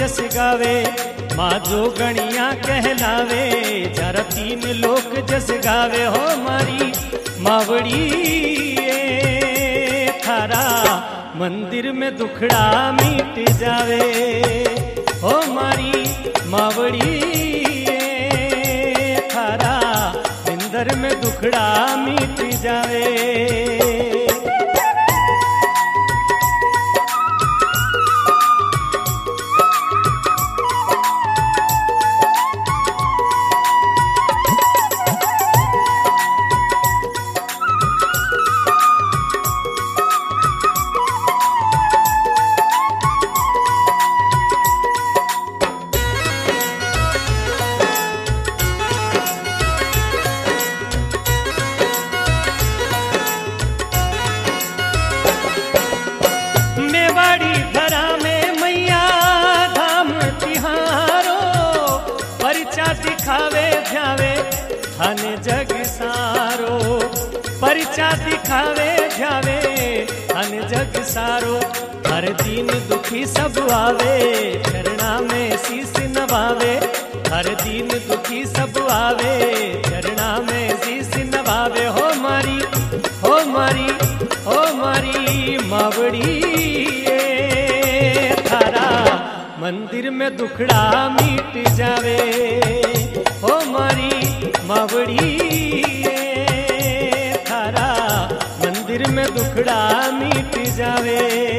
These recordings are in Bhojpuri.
जस गावे, माँ जोगणिया कहलावे, जरा 3 लोक जस गावे। हो मारी मावड़ी थारा मंदिर में दुखड़ा मिट जावे। हो मारी मावड़ी थारा मंदिर में दुखड़ा मिट जावे। मेवाड़ी धरा में मैया धाम तिहारो, परिचा दिखावे ध्यावे थाने जग सारो। परिचा दिखावे ध्यावे थाने जग सारो। हर दिन दुखी सब आवे, चरणा में शीस नवावे। हर दिन दुखी सब आवे, चरणा में शीस नवावे। हो मारी हो मारी हो मारी मावड़ी थारा मंदिर में दुखड़ा मिट जावे। हो मारी मावड़ी थारा मंदिर में दुखड़ा मिट जावे।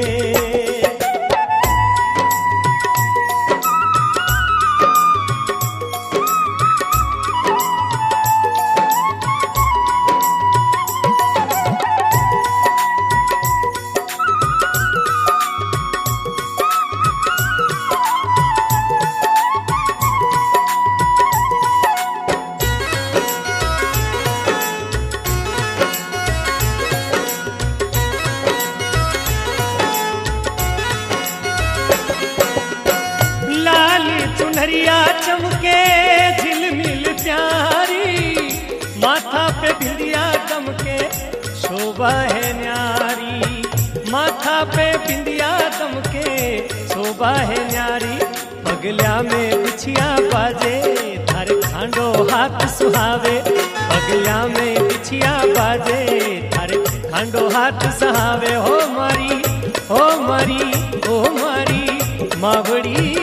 चुनरिया चमके झिलमिल प्यारी, माथा पे बिंदिया दमके शोभा है न्यारी। माथा पे बिंदिया दमके शोभा है न्यारी। पगलिया में बिछिया बाजे, थारे खांडो हाथ सुहावे। पगलिया में बिछिया बाजे, थारे खांडो हाथ सुहावे। हो मारी हो मारी हो मारी मावड़ी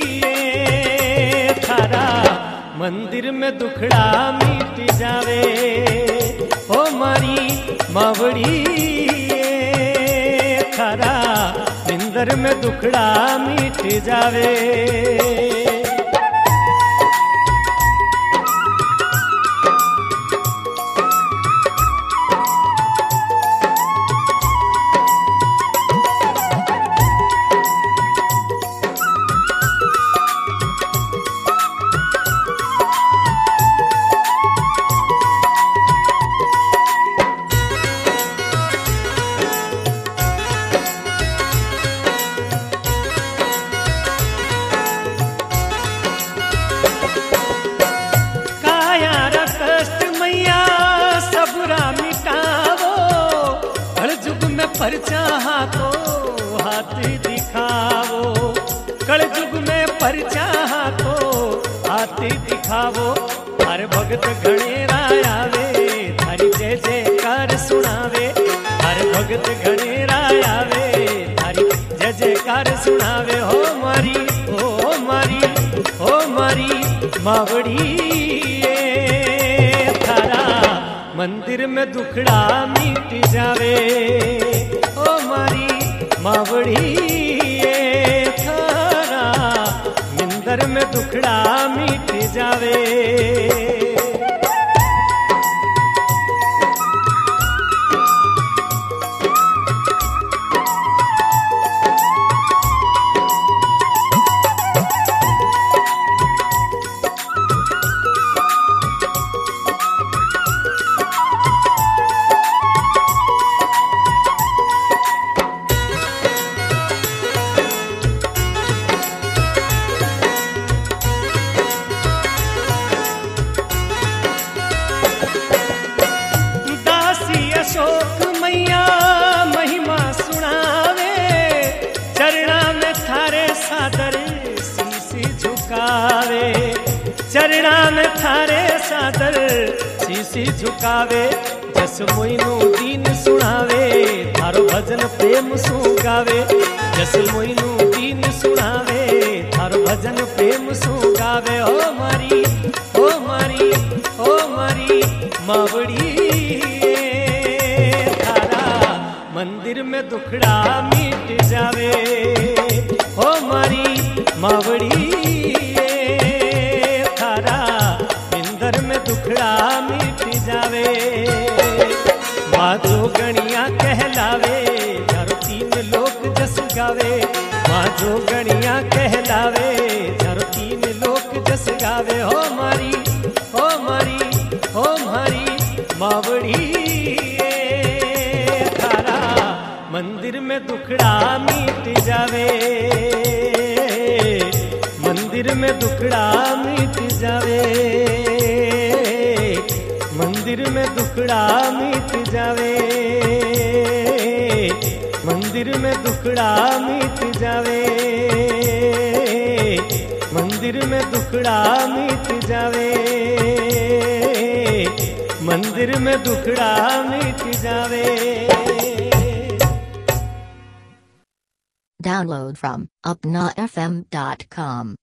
मंदिर में दुखड़ा मिट जावे। हो मारी मावड़ी थारा मंदिर में दुखड़ा मिट जावे। परचा हाथो हाथ दिखावो, कलयुग में परचा हाथो हाथ दिखावो। हर भगत गणेरा आवे, थारी जय जयकार सुनावे। हर भगत गणेरा आवे, थारी जय जयकार सुनावे। हो मारी हो मारी हो मारी मावड़ी थारा मंदिर में दुखड़ा मिट जावे। ओ मारी मावड़ी थारा मंदिर में दुखड़ा मिट जावे। चरण थारे सादर शीशी झुकावे जस मोइनो दीन सुनावे थारो भजन प्रेम सु गावे जस मोइनो दीन सुनावे थारो भजन प्रेम सु गावे ओ मारी ओ मारी ओ मारी मावड़ी थारा मंदिर में दुखड़ा मिट जावे ओ मारी मावड़ी थारा इंदर में दुखड़ा मिट जावे माँ जोगणिया कहलावे धरती में लोक जस गावे माँ जोगणिया कहलावे धरती में लोक जस गावे हो मारी हो मारी हो मारी मावड़ी थारा मंदिर में दुखड़ा मिट जावे मंदिर में दुखड़ा मिट जावे मंदिर में दुखड़ा मिट जावे मंदिर में दुखड़ा मिट जावे मंदिर में दुखड़ा मिट जावे मंदिर में दुखड़ा मिट जावे Download from upnafm.com.